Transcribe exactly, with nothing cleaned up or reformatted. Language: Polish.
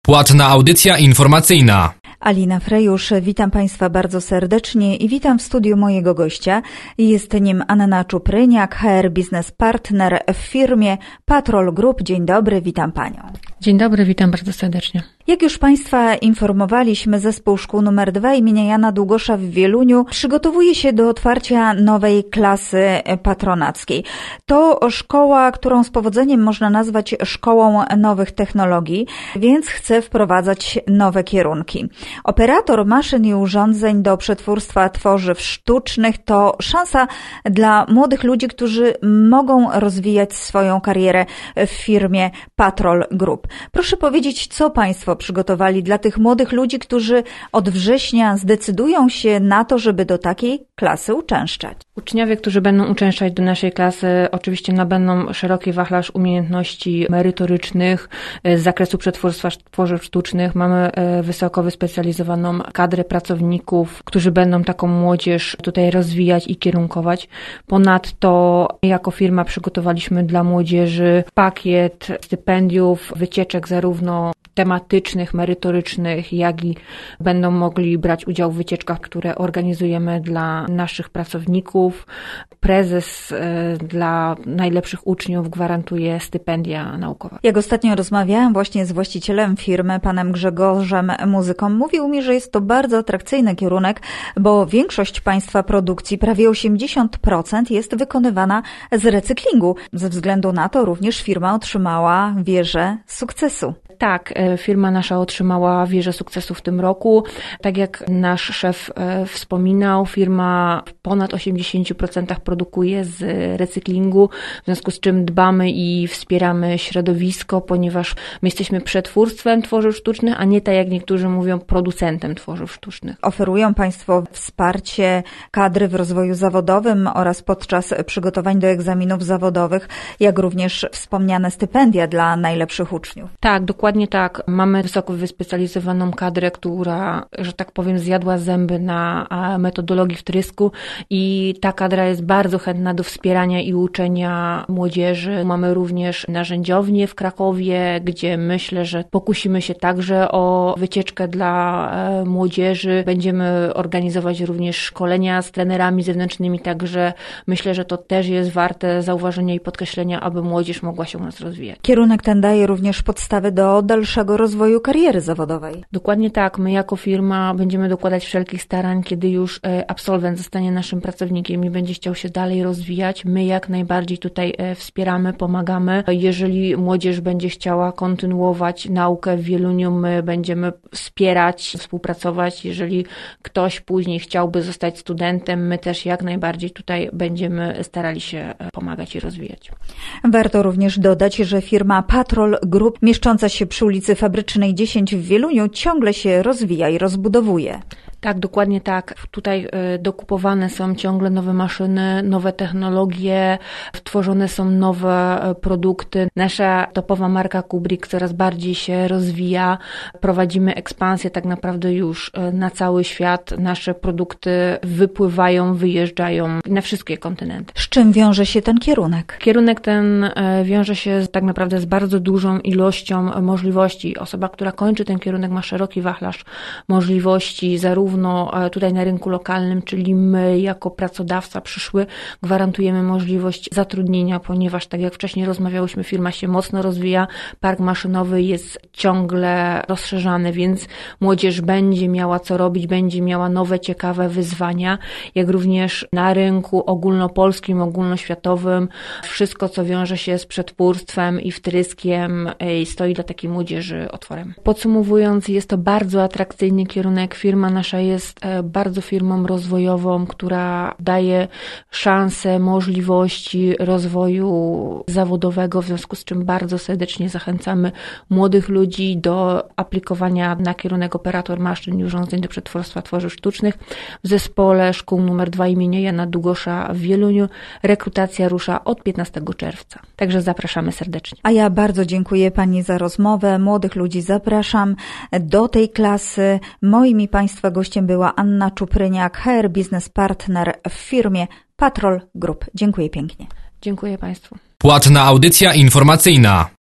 Płatna audycja informacyjna. Alina Frejusz, witam Państwa bardzo serdecznie i witam w studiu mojego gościa. Jest nim Anna Czupryniak, H R Business Partner w firmie Patrol Group. Dzień dobry, witam Panią. Dzień dobry, witam bardzo serdecznie. Jak już Państwa informowaliśmy, Zespół Szkół numer dwa imienia Jana Długosza w Wieluniu przygotowuje się do otwarcia nowej klasy patronackiej. To szkoła, którą z powodzeniem można nazwać szkołą nowych technologii, więc chce wprowadzać nowe kierunki. Operator maszyn i urządzeń do przetwórstwa tworzyw sztucznych to szansa dla młodych ludzi, którzy mogą rozwijać swoją karierę w firmie Patrol Group. Proszę powiedzieć, co Państwo przygotowali dla tych młodych ludzi, którzy od września zdecydują się na to, żeby do takiej klasy uczęszczać? Uczniowie, którzy będą uczęszczać do naszej klasy, oczywiście nabędą szeroki wachlarz umiejętności merytorycznych z zakresu przetwórstwa tworzyw sztucznych. Mamy wysoko wyspecjalizowaną kadrę pracowników, którzy będą taką młodzież tutaj rozwijać i kierunkować. Ponadto jako firma przygotowaliśmy dla młodzieży pakiet stypendiów, wycieczek zarówno tematycznych, merytorycznych, jak i będą mogli brać udział w wycieczkach, które organizujemy dla naszych pracowników. Prezes dla najlepszych uczniów gwarantuje stypendia naukowe. Jak ostatnio rozmawiałam właśnie z właścicielem firmy, panem Grzegorzem Muzyką, mówił mi, że jest to bardzo atrakcyjny kierunek, bo większość państwa produkcji, prawie osiemdziesiąt procent, jest wykonywana z recyklingu. Ze względu na to również firma otrzymała wieżę sukcesu. Tak, firma nasza otrzymała wieżę sukcesu w tym roku. Tak jak nasz szef wspominał, firma w ponad osiemdziesiąt procent produkuje z recyklingu, w związku z czym dbamy i wspieramy środowisko, ponieważ my jesteśmy przetwórstwem tworzyw sztucznych, a nie tak jak niektórzy mówią, producentem tworzyw sztucznych. Oferują Państwo wsparcie kadry w rozwoju zawodowym oraz podczas przygotowań do egzaminów zawodowych, jak również wspomniane stypendia dla najlepszych uczniów. Tak, dokładnie tak. Mamy wysoko wyspecjalizowaną kadrę, która, że tak powiem, zjadła zęby na metodologii wtrysku i ta kadra jest bardzo chętna do wspierania i uczenia młodzieży. Mamy również narzędziownię w Krakowie, gdzie myślę, że pokusimy się także o wycieczkę dla młodzieży. Będziemy organizować również szkolenia z trenerami zewnętrznymi, także myślę, że to też jest warte zauważenia i podkreślenia, aby młodzież mogła się u nas rozwijać. Kierunek ten daje również podstawy do dalszego rozwoju kariery zawodowej. Dokładnie tak. My jako firma będziemy dokładać wszelkich starań, kiedy już absolwent zostanie naszym pracownikiem i będzie chciał się dalej rozwijać. My jak najbardziej tutaj wspieramy, pomagamy. Jeżeli młodzież będzie chciała kontynuować naukę w Wieluniu, my będziemy wspierać, współpracować. Jeżeli ktoś później chciałby zostać studentem, my też jak najbardziej tutaj będziemy starali się pomagać i rozwijać. Warto również dodać, że firma Patrol Group, mieszcząca się przy ulicy Fabrycznej dziesięć w Wieluniu, ciągle się rozwija i rozbudowuje. Tak, dokładnie tak. Tutaj dokupowane są ciągle nowe maszyny, nowe technologie, tworzone są nowe produkty. Nasza topowa marka Kubrick coraz bardziej się rozwija. Prowadzimy ekspansję tak naprawdę już na cały świat. Nasze produkty wypływają, wyjeżdżają na wszystkie kontynenty. Z czym wiąże się ten kierunek? Kierunek ten wiąże się tak naprawdę z bardzo dużą ilością możliwości. Osoba, która kończy ten kierunek, ma szeroki wachlarz możliwości, zarówno tutaj na rynku lokalnym, czyli my jako pracodawca przyszły gwarantujemy możliwość zatrudnienia, ponieważ tak jak wcześniej rozmawiałyśmy, firma się mocno rozwija, park maszynowy jest ciągle rozszerzany, więc młodzież będzie miała co robić, będzie miała nowe, ciekawe wyzwania, jak również na rynku ogólnopolskim, ogólnoświatowym. Wszystko, co wiąże się z przetwórstwem i wtryskiem, stoi dla takiej młodzieży otworem. Podsumowując, jest to bardzo atrakcyjny kierunek. Firma nasza jest bardzo firmą rozwojową, która daje szanse, możliwości rozwoju zawodowego, w związku z czym bardzo serdecznie zachęcamy młodych ludzi do aplikowania na kierunek operator maszyn i urządzeń do przetwórstwa tworzyw sztucznych w zespole Szkół numer dwa imienia Jana Długosza w Wieluniu. Rekrutacja rusza od piętnastego czerwca. Także zapraszamy serdecznie. A ja bardzo dziękuję Pani za rozmowę. Młodych ludzi zapraszam do tej klasy. Moim i Państwa gościem była Anna Czupryniak, H R Business Partner w firmie Patrol Group. Dziękuję pięknie. Dziękuję Państwu. Płatna audycja informacyjna.